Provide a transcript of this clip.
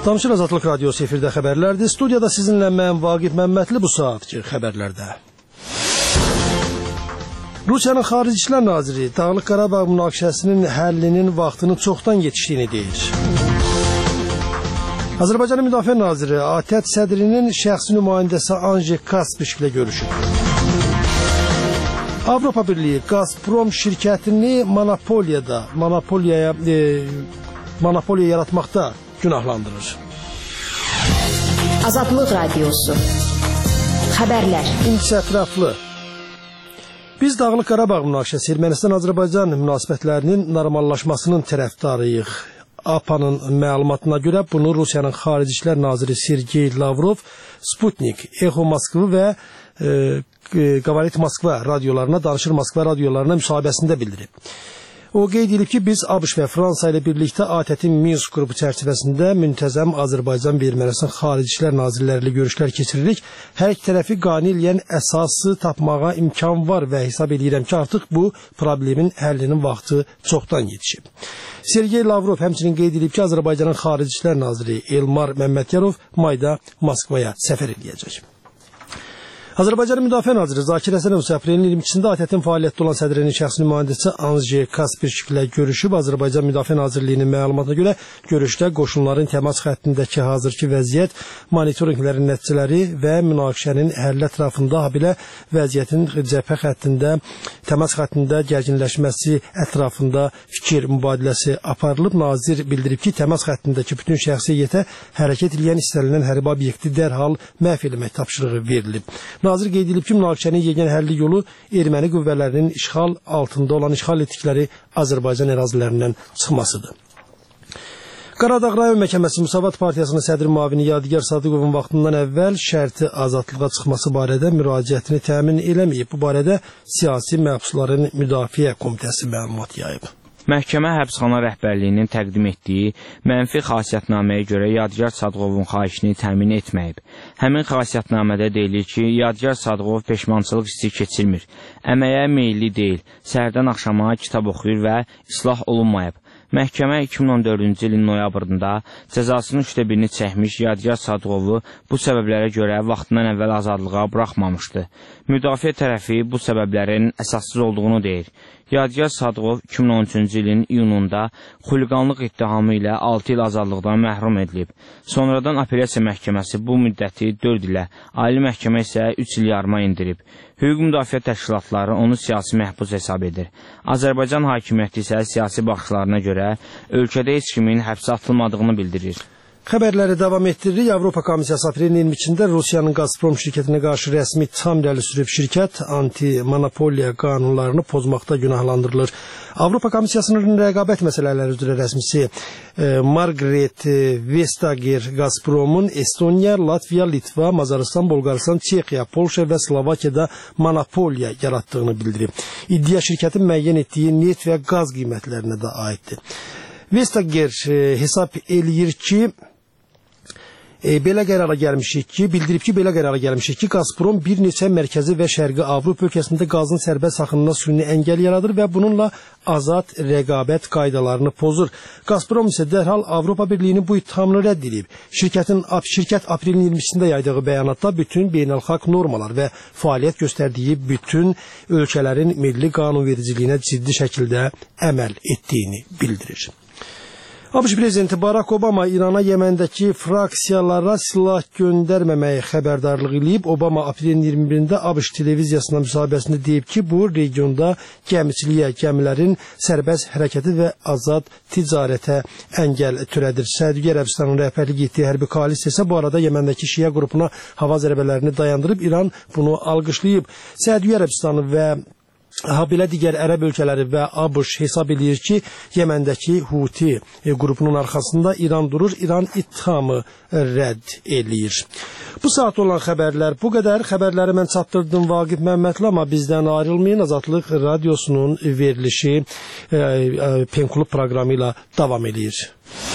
Salamşır Azadlıq Radiosu efirdə xəbərlərdir. Studiyada sizinlə mən Vaqif Məmmədli bu saatki xəbərlərdə. Rusiyanın Xarici İşlər Naziri Dağlıq Qarabağ münaqişəsinin həllinin vaxtının çoxdan yetişdiyini deyir. Azərbaycanın Müdafiə Naziri ATƏT sədrinin şəxsi nümayəndəsi Anji Kaspik ilə görüşüb. Avropa Birliyi Gazprom şirkətini monopoliya yaratmaqda günahlandırır. Azadlıq Radiosu. Xəbərlər. İncisi ətraflı. Biz Dağlıq Qarabağ münaqişəsi Ermənistan-Azərbaycan münasibətlərinin normallaşmasının tərəfdarıyıq. APA'nın məlumatına görə bunu Rusiyanın Xarici İşlər Naziri Sergey Lavrov, Sputnik, Echo Moskva və Qavarit Moskva radiolarına, Danışır Moskva radiolarına müsahibəsində bildirib. O qeyd edib ki, biz ABŞ və Fransa ilə birlikdə ATƏT-in Minsk qrupu çərçivəsində müntəzəm Azərbaycan və Ermənistan Xarici İşlər Nazirləri ilə görüşlər keçiririk. Hər iki tərəfi qane eləyən əsası tapmağa imkan var və hesab edirəm ki, artıq bu problemin həllinin vaxtı çoxdan yetişib. Sergey Lavrov həmçinin qeyd edib ki, Azərbaycanın Xarici İşlər Naziri Elmar Məmmədyanov mayda Moskvaya səfər edəcək. Azərbaycanın Müdafiə Naziri Zakir Həsənov aprelin 22-sində ATƏT-in fəaliyyətdə olan sədrinin şəxsi nümayəndəsi Anji Kaspik ilə görüşüb. Azərbaycan Müdafiə Nazirliyinin məlumatına görə görüşdə qoşunların təmas xəttindəki hazırki vəziyyət, monitorinqlərin nəticələri və münaqişənin həlli ətrafında, habelə vəziyyətin cəbhə xəttində, təmas xəttində gərginləşməsi ətrafında fikir mübadiləsi aparılıb. Nazir bildirib ki, təmas xəttindəki bütün şəxsiyyətə hərəkət edən istənilən hərbi obyekti dərhal məhv etmək tapşırığı verilib. Nazir qeyd edib ki, münaqişənin yeganə həlli yolu erməni qüvvələrinin işğal altında olan işğal etdikləri Azərbaycan ərazilərindən çıxmasıdır. Qaradağ rayon məhkəməsi Müsavat Partiyasının sədri müavini Yadigar Sadıqovun vaxtından əvvəl şərti azadlığa çıxması barədə müraciətini təmin eləməyib. Bu barədə Siyasi Məhbusların Müdafiə Komitəsi məlumat yayıb. Məhkəmə həbsxana rəhbərliyinin təqdim etdiyi mənfi xasiyyətnaməyə görə Yadigar Sadıqovun xahişini təmin etməyib. Həmin xasiyyətnamədə deyilir ki, Yadigar Sadıqov peşmançılıq hissi keçirmir, əməyə meyilli deyil, səhərdən axşama kitab oxuyur və islah olunmayıb. Məhkəmə 2014-cü ilin noyabrında cəzasının 1/3-ni çəkmiş Yadigar Sadıqovu bu səbəblərə görə vaxtından əvvəl azadlığa buraxmamışdı. Müdafiə tərəfi bu səbəblərin əsassız olduğunu deyir. Yadigar Sadıqov 2013-cü ilin iyununda xuliqanlıq ittihamı ilə 6 il azadlıqdan məhrum edilib. Sonradan apellyasiya məhkəməsi bu müddəti 4 ilə, ali məhkəmə isə 3 il yarıma indirib. Hüquq müdafiə təşkilatları onu siyasi məhbus hesab edir. Azərbaycan hakimiyyəti isə siyasi baxışlarına görə ölkədə heç kimin həbsə atılmadığını bildirir. Xəbərləri davam etdiririk. Avropa Komissiyası aprelin 22-də Rusiyanın Gazprom şirkətinə qarşı rəsmi tam irəli sürüb. Şirkət anti-monopoliya qanunlarını pozmaqda günahlandırılır. Avropa Komissiyasının rəqabət məsələləri üzrə rəsmisi Margaret Vestager Gazpromun Estoniya, Latviya, Litva, Macaristan, Bolqarıstan, Çexiya, Polşa və Slovakiyada monopoliya yaratdığını bildirib. İddia şirkətin müəyyən etdiyi neft və qaz qiymətlərinə də aiddir. Vestager hesab eləyir ki, bildirib ki, belə qərara gəlmişik ki, Gazprom bir neçə mərkəzi və şərqi Avropa ölkəsində qazın sərbəst axınına süni əngəl yaradır və bununla azad rəqabət qaydalarını pozur. Gazprom isə dərhal Avropa Birliyinin bu ittihamını rədd edib. Şirkət aprelin 20-sində yaydığı bəyanatda bütün beynəlxalq normalar və fəaliyyət göstərdiyi bütün ölkələrin milli qanunvericiliyinə ciddi şəkildə əməl etdiyini bildirir. ABŞ prezidenti Barack Obama İrana Yəməndəki fraksiyalara silah göndərməməyə xəbərdarlıq edib. Obama aprelin 21-də ABŞ televiziyasına müsahibəsində deyib ki, bu regionda gəmiçiliyə, gəmilərin sərbəst hərəkəti və azad ticarətə əngəl törədir. Səudiyyə Ərəbistanının rəhbərlik etdiyi hərbi koalisiya isə bu arada Yəməndəki Şiə qrupuna hava zərbələrini dayandırıb. İran bunu alqışlayıb. Səudiyyə Ərəbistanı və habelə digər ərəb ölkələri və ABŞ hesab edir ki, Yəməndəki Huti qrupunun arxasında İran durur, İran ittihamı rədd eləyir. Bu saat olan xəbərlər bu qədər. Xəbərləri mən çatdırdım Vaqif Məmmədli, amma bizdən ayrılmayın. Azadlıq Radiosunun verilişi Pen Klub proqramı ilə davam edir.